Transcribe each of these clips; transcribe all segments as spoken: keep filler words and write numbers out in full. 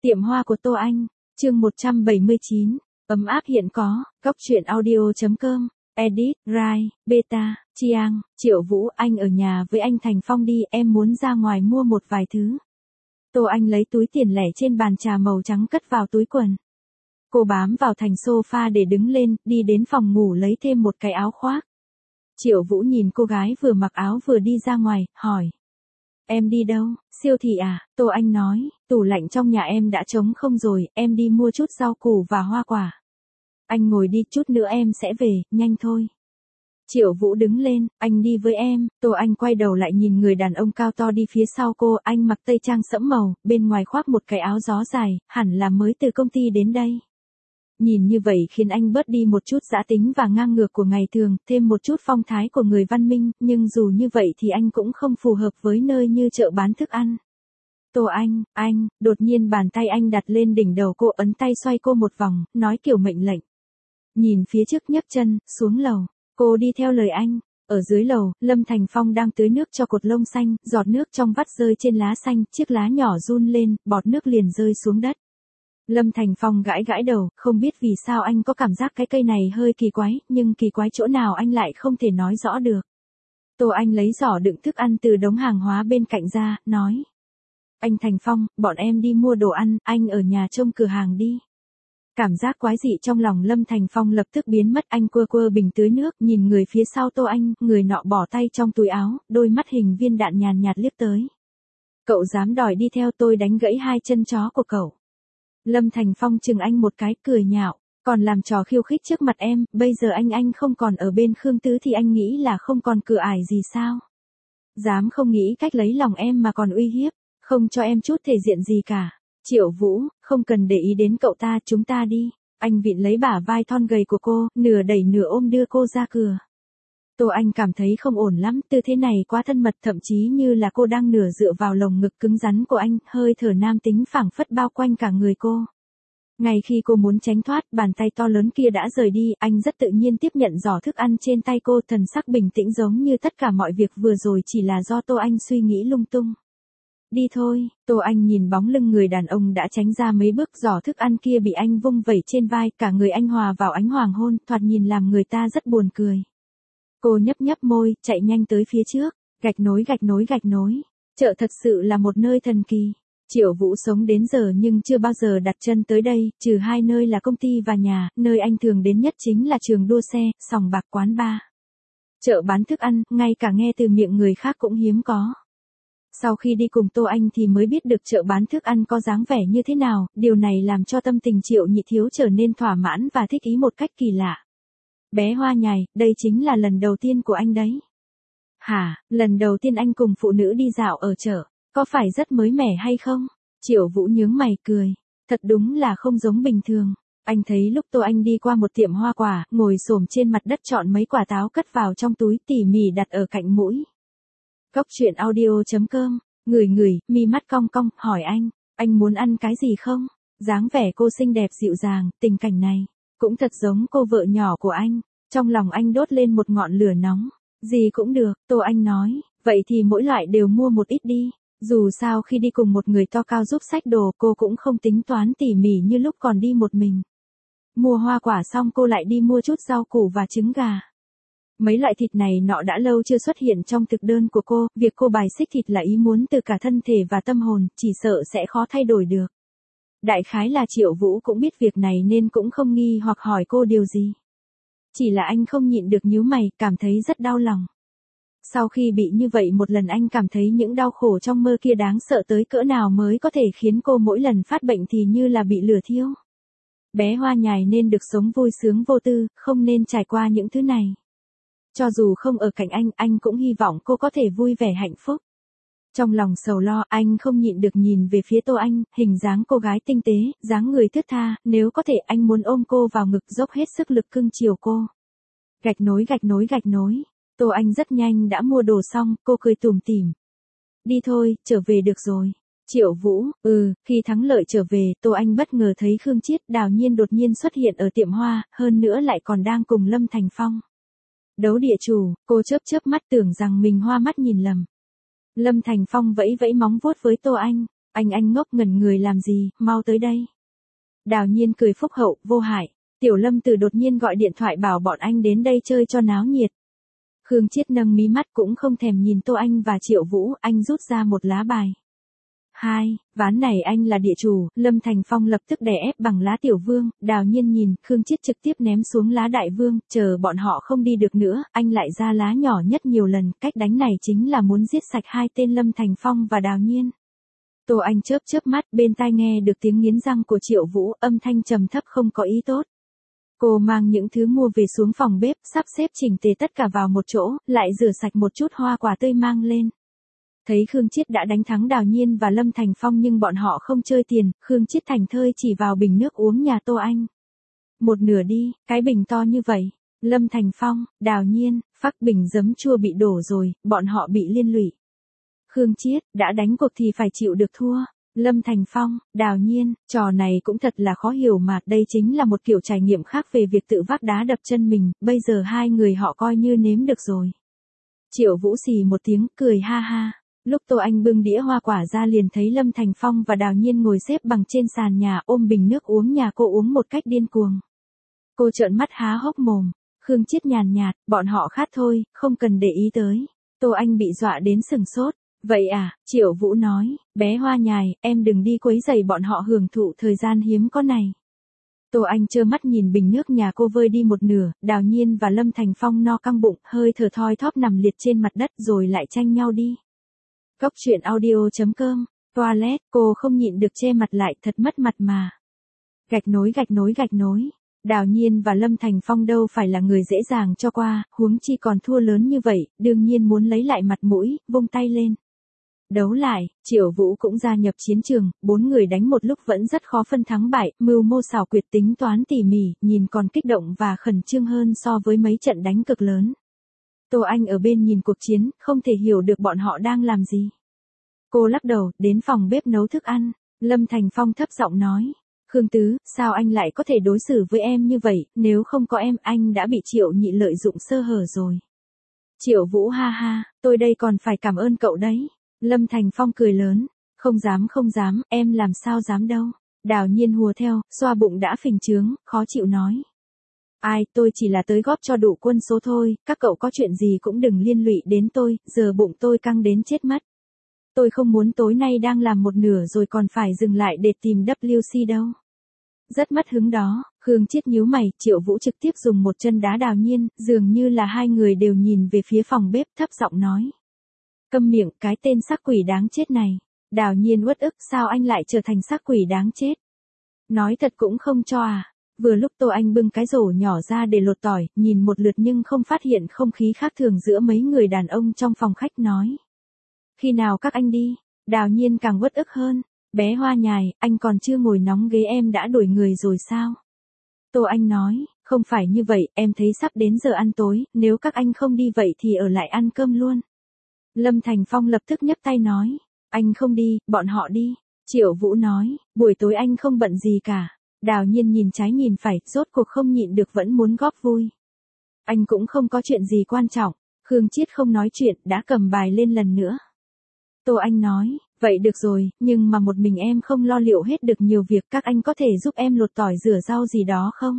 Tiệm hoa của Tô Anh, chương một trăm bảy mươi chín, ấm áp hiện có, góc truyện audio.com, edit, Rai, Beta, Chiang, Triệu Vũ, anh ở nhà với anh Thành Phong đi, em muốn ra ngoài mua một vài thứ. Tô Anh lấy túi tiền lẻ trên bàn trà màu trắng cất vào túi quần. Cô bám vào thành sofa để đứng lên, đi đến phòng ngủ lấy thêm một cái áo khoác. Triệu Vũ nhìn cô gái vừa mặc áo vừa đi ra ngoài, hỏi. Em đi đâu, siêu thị à? Tô Anh nói, tủ lạnh trong nhà em đã trống không rồi, em đi mua chút rau củ và hoa quả. Anh ngồi đi, chút nữa em sẽ về, nhanh thôi. Triệu Vũ đứng lên, anh đi với em. Tô Anh quay đầu lại nhìn người đàn ông cao to đi phía sau cô, anh mặc tây trang sẫm màu, bên ngoài khoác một cái áo gió dài, hẳn là mới từ công ty đến đây. Nhìn như vậy khiến anh bớt đi một chút dã tính và ngang ngược của ngày thường, thêm một chút phong thái của người văn minh, nhưng dù như vậy thì anh cũng không phù hợp với nơi như chợ bán thức ăn. Tô Anh, anh, đột nhiên bàn tay anh đặt lên đỉnh đầu cô, ấn tay xoay cô một vòng, nói kiểu mệnh lệnh. Nhìn phía trước nhấc chân, xuống lầu, cô đi theo lời anh. Ở dưới lầu, Lâm Thành Phong đang tưới nước cho cột lông xanh, giọt nước trong vắt rơi trên lá xanh, chiếc lá nhỏ run lên, bọt nước liền rơi xuống đất. Lâm Thành Phong gãi gãi đầu, không biết vì sao anh có cảm giác cái cây này hơi kỳ quái, nhưng kỳ quái chỗ nào anh lại không thể nói rõ được. Tô Anh lấy giỏ đựng thức ăn từ đống hàng hóa bên cạnh ra, nói. Anh Thành Phong, bọn em đi mua đồ ăn, anh ở nhà trông cửa hàng đi. Cảm giác quái dị trong lòng Lâm Thành Phong lập tức biến mất, anh quơ quơ bình tưới nước, nhìn người phía sau Tô Anh, người nọ bỏ tay trong túi áo, đôi mắt hình viên đạn nhàn nhạt liếc tới. Cậu dám đòi đi theo tôi đánh gãy hai chân chó của cậu. Lâm Thành Phong chừng anh một cái, cười nhạo, còn làm trò khiêu khích trước mặt em, bây giờ anh anh không còn ở bên Khương Tứ thì anh nghĩ là không còn cửa ải gì sao? Dám không nghĩ cách lấy lòng em mà còn uy hiếp, không cho em chút thể diện gì cả. Triệu Vũ, không cần để ý đến cậu ta, chúng ta đi. Anh vịn lấy bả vai thon gầy của cô, nửa đẩy nửa ôm đưa cô ra cửa. Tô Anh cảm thấy không ổn lắm, tư thế này quá thân mật, thậm chí như là cô đang nửa dựa vào lồng ngực cứng rắn của anh, hơi thở nam tính phảng phất bao quanh cả người cô. Ngay khi cô muốn tránh thoát, bàn tay to lớn kia đã rời đi, anh rất tự nhiên tiếp nhận giỏ thức ăn trên tay cô, thần sắc bình tĩnh giống như tất cả mọi việc vừa rồi chỉ là do Tô Anh suy nghĩ lung tung. Đi thôi, Tô Anh nhìn bóng lưng người đàn ông đã tránh ra mấy bước, giỏ thức ăn kia bị anh vung vẩy trên vai, cả người anh hòa vào ánh hoàng hôn, thoạt nhìn làm người ta rất buồn cười. Cô nhấp nhấp môi, chạy nhanh tới phía trước, gạch nối gạch nối gạch nối. Chợ thật sự là một nơi thần kỳ. Triệu Vũ sống đến giờ nhưng chưa bao giờ đặt chân tới đây, trừ hai nơi là công ty và nhà, nơi anh thường đến nhất chính là trường đua xe, sòng bạc, quán bar. Chợ bán thức ăn, ngay cả nghe từ miệng người khác cũng hiếm có. Sau khi đi cùng Tô Anh thì mới biết được chợ bán thức ăn có dáng vẻ như thế nào, điều này làm cho tâm tình Triệu Nhị Thiếu trở nên thỏa mãn và thích ý một cách kỳ lạ. Bé Hoa Nhài, đây chính là lần đầu tiên của anh đấy. Hả, lần đầu tiên anh cùng phụ nữ đi dạo ở chợ, có phải rất mới mẻ hay không? Triệu Vũ nhướng mày cười, thật đúng là không giống bình thường. Anh thấy lúc Tô Anh đi qua một tiệm hoa quả, ngồi xổm trên mặt đất chọn mấy quả táo cất vào trong túi tỉ mỉ đặt ở cạnh mũi. Góc truyện audio.com, ngửi ngửi, mi mắt cong cong, hỏi anh, anh muốn ăn cái gì không? Dáng vẻ cô xinh đẹp dịu dàng, tình cảnh này cũng thật giống cô vợ nhỏ của anh. Trong lòng anh đốt lên một ngọn lửa nóng. Gì cũng được, Tô Anh nói, vậy thì mỗi loại đều mua một ít đi. Dù sao khi đi cùng một người to cao giúp xách đồ, cô cũng không tính toán tỉ mỉ như lúc còn đi một mình. Mua hoa quả xong cô lại đi mua chút rau củ và trứng gà. Mấy loại thịt này nọ đã lâu chưa xuất hiện trong thực đơn của cô, việc cô bài xích thịt là ý muốn từ cả thân thể và tâm hồn, chỉ sợ sẽ khó thay đổi được. Đại khái là Triệu Vũ cũng biết việc này nên cũng không nghi hoặc hỏi cô điều gì. Chỉ là anh không nhịn được nhíu mày, cảm thấy rất đau lòng. Sau khi bị như vậy một lần anh cảm thấy những đau khổ trong mơ kia đáng sợ tới cỡ nào mới có thể khiến cô mỗi lần phát bệnh thì như là bị lửa thiêu. Bé Hoa Nhài nên được sống vui sướng vô tư, không nên trải qua những thứ này. Cho dù không ở cạnh anh, anh cũng hy vọng cô có thể vui vẻ hạnh phúc. Trong lòng sầu lo, anh không nhịn được nhìn về phía Tô Anh, hình dáng cô gái tinh tế, dáng người thướt tha, nếu có thể anh muốn ôm cô vào ngực dốc hết sức lực cưng chiều cô. Gạch nối gạch nối gạch nối. Tô Anh rất nhanh đã mua đồ xong, cô cười tủm tỉm. Đi thôi, trở về được rồi. Triệu Vũ, ừ, khi thắng lợi trở về, Tô Anh bất ngờ thấy Khương Chiết, Đào Nhiên đột nhiên xuất hiện ở tiệm hoa, hơn nữa lại còn đang cùng Lâm Thành Phong. Đấu địa chủ, cô chớp chớp mắt tưởng rằng mình hoa mắt nhìn lầm. Lâm Thành Phong vẫy vẫy móng vuốt với Tô Anh. Anh anh ngốc ngẩn người làm gì, mau tới đây. Đào Nhiên cười phúc hậu, vô hại. Tiểu Lâm Tử đột nhiên gọi điện thoại bảo bọn anh đến đây chơi cho náo nhiệt. Khương Chiết nâng mí mắt cũng không thèm nhìn Tô Anh và Triệu Vũ, anh rút ra một lá bài. Hai, ván này anh là địa chủ, Lâm Thành Phong lập tức đè ép bằng lá tiểu vương, Đào Nhiên nhìn, Khương Chiết trực tiếp ném xuống lá đại vương, chờ bọn họ không đi được nữa, anh lại ra lá nhỏ nhất nhiều lần, cách đánh này chính là muốn giết sạch hai tên Lâm Thành Phong và Đào Nhiên. Tô Anh chớp chớp mắt, bên tai nghe được tiếng nghiến răng của Triệu Vũ, âm thanh trầm thấp không có ý tốt. Cô mang những thứ mua về xuống phòng bếp, sắp xếp chỉnh tề tất cả vào một chỗ, lại rửa sạch một chút hoa quả tươi mang lên. Thấy Khương Chiết đã đánh thắng Đào Nhiên và Lâm Thành Phong nhưng bọn họ không chơi tiền, Khương Chiết thành thơi chỉ vào bình nước uống nhà Tô Anh. Một nửa đi, cái bình to như vậy. Lâm Thành Phong, Đào Nhiên, phắc bình giấm chua bị đổ rồi, bọn họ bị liên lụy. Khương Chiết, đã đánh cuộc thì phải chịu được thua. Lâm Thành Phong, Đào Nhiên, trò này cũng thật là khó hiểu mà, đây chính là một kiểu trải nghiệm khác về việc tự vác đá đập chân mình, bây giờ hai người họ coi như nếm được rồi. Triệu Vũ xì một tiếng, cười ha ha. Lúc Tô Anh bưng đĩa hoa quả ra liền thấy Lâm Thành Phong và Đào Nhiên ngồi xếp bằng trên sàn nhà ôm bình nước uống nhà cô uống một cách điên cuồng. Cô trợn mắt há hốc mồm, Khương Chiết nhàn nhạt, bọn họ khát thôi, không cần để ý tới. Tô Anh bị dọa đến sừng sốt. Vậy à, Triệu Vũ nói, bé hoa nhài, em đừng đi quấy rầy bọn họ hưởng thụ thời gian hiếm có này. Tô Anh trơ mắt nhìn bình nước nhà cô vơi đi một nửa, Đào Nhiên và Lâm Thành Phong no căng bụng, hơi thở thoi thóp nằm liệt trên mặt đất rồi lại tranh nhau đi. Cốc truyện audio chấm com, toilet, cô không nhịn được che mặt lại, thật mất mặt mà. Gạch nối gạch nối gạch nối. Đào Nhiên và Lâm Thành Phong đâu phải là người dễ dàng cho qua, huống chi còn thua lớn như vậy, đương nhiên muốn lấy lại mặt mũi, vung tay lên. Đấu lại, Triệu Vũ cũng gia nhập chiến trường, bốn người đánh một lúc vẫn rất khó phân thắng bại, mưu mô xảo quyệt tính toán tỉ mỉ, nhìn còn kích động và khẩn trương hơn so với mấy trận đánh cực lớn. Tô Anh ở bên nhìn cuộc chiến, không thể hiểu được bọn họ đang làm gì. Cô lắc đầu, đến phòng bếp nấu thức ăn, Lâm Thành Phong thấp giọng nói. Khương Tứ, sao anh lại có thể đối xử với em như vậy, nếu không có em anh đã bị Triệu Nhị lợi dụng sơ hở rồi. Triệu Vũ ha ha, tôi đây còn phải cảm ơn cậu đấy. Lâm Thành Phong cười lớn, không dám không dám, em làm sao dám đâu. Đào Nhiên hùa theo, xoa bụng đã phình trướng, khó chịu nói. Ai, tôi chỉ là tới góp cho đủ quân số thôi, các cậu có chuyện gì cũng đừng liên lụy đến tôi, giờ bụng tôi căng đến chết mất. Tôi không muốn tối nay đang làm một nửa rồi còn phải dừng lại để tìm W C đâu. Rất mất hứng đó, Khương Chiết nhíu mày, Triệu Vũ trực tiếp dùng một chân đá Đào Nhiên, dường như là hai người đều nhìn về phía phòng bếp, thấp giọng nói. Câm miệng, cái tên xác quỷ đáng chết này. Đào Nhiên uất ức, sao anh lại trở thành xác quỷ đáng chết? Nói thật cũng không cho à. Vừa lúc Tô Anh bưng cái rổ nhỏ ra để lột tỏi, nhìn một lượt nhưng không phát hiện không khí khác thường giữa mấy người đàn ông trong phòng khách nói. Khi nào các anh đi? Đào Nhiên càng uất ức hơn. Bé hoa nhài, anh còn chưa ngồi nóng ghế em đã đuổi người rồi sao? Tô Anh nói, không phải như vậy, em thấy sắp đến giờ ăn tối, nếu các anh không đi vậy thì ở lại ăn cơm luôn. Lâm Thành Phong lập tức nhấc tay nói, anh không đi, bọn họ đi. Triệu Vũ nói, buổi tối anh không bận gì cả. Đào Nhiên nhìn trái nhìn phải, rốt cuộc không nhịn được vẫn muốn góp vui. Anh cũng không có chuyện gì quan trọng. Khương Chiết không nói chuyện, đã cầm bài lên lần nữa. Tô Anh nói, vậy được rồi, nhưng mà một mình em không lo liệu hết được nhiều việc, các anh có thể giúp em lột tỏi rửa rau gì đó không?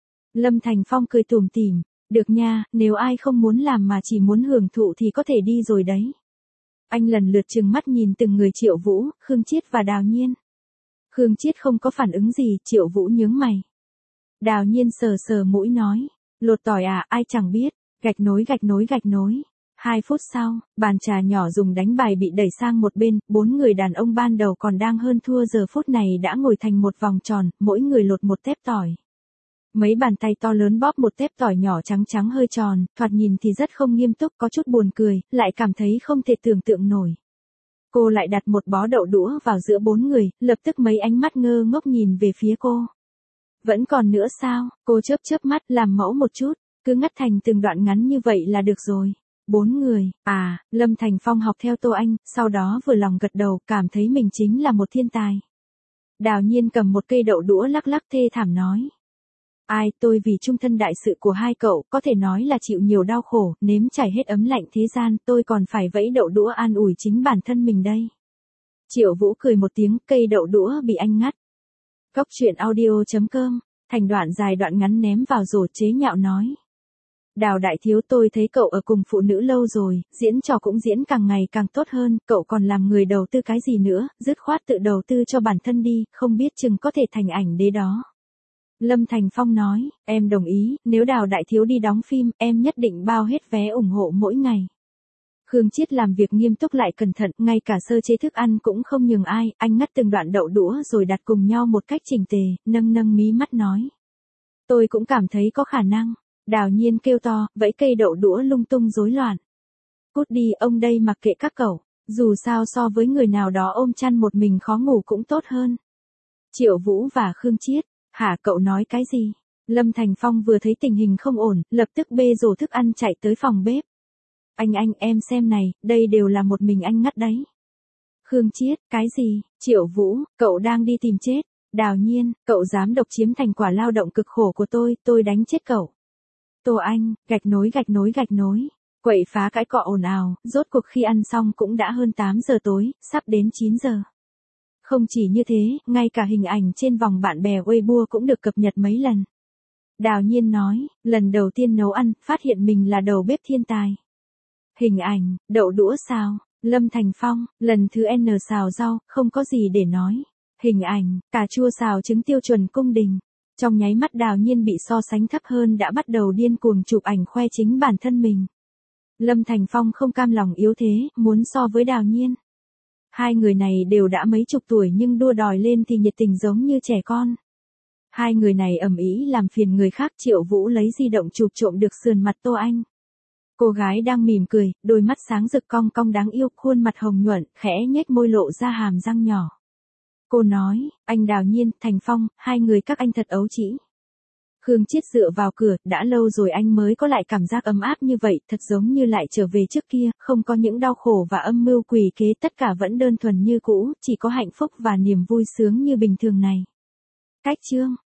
Lâm Thành Phong cười tủm tỉm, được nha, nếu ai không muốn làm mà chỉ muốn hưởng thụ thì có thể đi rồi đấy. Anh lần lượt trừng mắt nhìn từng người Triệu Vũ, Khương Chiết và Đào Nhiên. Khương Chiết không có phản ứng gì, Triệu Vũ nhướng mày. Đào Nhiên sờ sờ mũi nói, lột tỏi à, ai chẳng biết, gạch nối gạch nối gạch nối. Hai phút sau, bàn trà nhỏ dùng đánh bài bị đẩy sang một bên, bốn người đàn ông ban đầu còn đang hơn thua giờ phút này đã ngồi thành một vòng tròn, mỗi người lột một tép tỏi. Mấy bàn tay to lớn bóp một tép tỏi nhỏ trắng trắng hơi tròn, thoạt nhìn thì rất không nghiêm túc, có chút buồn cười, lại cảm thấy không thể tưởng tượng nổi. Cô lại đặt một bó đậu đũa vào giữa bốn người, lập tức mấy ánh mắt ngơ ngốc nhìn về phía cô. Vẫn còn nữa sao? Cô chớp chớp mắt, làm mẫu một chút, cứ ngắt thành từng đoạn ngắn như vậy là được rồi. Bốn người, à, Lâm Thành Phong học theo Tô Anh, sau đó vừa lòng gật đầu, cảm thấy mình chính là một thiên tài. Đào Nhiên cầm một cây đậu đũa lắc lắc thê thảm nói. Ai, tôi vì trung thân đại sự của hai cậu, có thể nói là chịu nhiều đau khổ, nếm trải hết ấm lạnh thế gian, tôi còn phải vẫy đậu đũa an ủi chính bản thân mình đây. Triệu Vũ cười một tiếng, cây đậu đũa bị anh ngắt. Cốc truyện audio chấm com, thành đoạn dài đoạn ngắn ném vào rổ chế nhạo nói. Đào đại thiếu, tôi thấy cậu ở cùng phụ nữ lâu rồi, diễn trò cũng diễn càng ngày càng tốt hơn, cậu còn làm người đầu tư cái gì nữa, dứt khoát tự đầu tư cho bản thân đi, không biết chừng có thể thành ảnh đế đó. Lâm Thành Phong nói, em đồng ý, nếu Đào đại thiếu đi đóng phim, em nhất định bao hết vé ủng hộ mỗi ngày. Khương Chiết làm việc nghiêm túc lại cẩn thận, ngay cả sơ chế thức ăn cũng không nhường ai, anh ngắt từng đoạn đậu đũa rồi đặt cùng nhau một cách chỉnh tề, nâng nâng mí mắt nói. Tôi cũng cảm thấy có khả năng. Đào Nhiên kêu to, vẫy cây đậu đũa lung tung rối loạn. Cút đi, ông đây mặc kệ các cậu, dù sao so với người nào đó ôm chăn một mình khó ngủ cũng tốt hơn. Triệu Vũ và Khương Chiết, hả, cậu nói cái gì? Lâm Thành Phong vừa thấy tình hình không ổn, lập tức bê rổ thức ăn chạy tới phòng bếp. Anh anh, em xem này, đây đều là một mình anh ngắt đấy. Khương Chiết, cái gì? Triệu Vũ, cậu đang đi tìm chết. Đào Nhiên, cậu dám độc chiếm thành quả lao động cực khổ của tôi, tôi đánh chết cậu. Tô Anh, gạch nối gạch nối gạch nối. Quậy phá cãi cọ ồn ào, rốt cuộc khi ăn xong cũng đã hơn tám giờ tối, sắp đến chín giờ. Không chỉ như thế, ngay cả hình ảnh trên vòng bạn bè Weibo cũng được cập nhật mấy lần. Đào Nhiên nói, lần đầu tiên nấu ăn, phát hiện mình là đầu bếp thiên tài. Hình ảnh, đậu đũa xào, Lâm Thành Phong, lần thứ N xào rau, không có gì để nói. Hình ảnh, cà chua xào trứng tiêu chuẩn cung đình. Trong nháy mắt Đào Nhiên bị so sánh thấp hơn đã bắt đầu điên cuồng chụp ảnh khoe chính bản thân mình. Lâm Thành Phong không cam lòng yếu thế, muốn so với Đào Nhiên. Hai người này đều đã mấy chục tuổi nhưng đua đòi lên thì nhiệt tình giống như trẻ con. Hai người này ầm ĩ làm phiền người khác. Triệu Vũ lấy di động chụp trộm được sườn mặt Tô Anh. Cô gái đang mỉm cười, đôi mắt sáng rực cong cong đáng yêu, khuôn mặt hồng nhuận, khẽ nhếch môi lộ ra hàm răng nhỏ. Cô nói, anh Đào Nhiên, Thành Phong, hai người các anh thật ấu trĩ. Khương Chiết dựa vào cửa, đã lâu rồi anh mới có lại cảm giác ấm áp như vậy, thật giống như lại trở về trước kia, không có những đau khổ và âm mưu quỷ kế, tất cả vẫn đơn thuần như cũ, chỉ có hạnh phúc và niềm vui sướng như bình thường này. Cách chương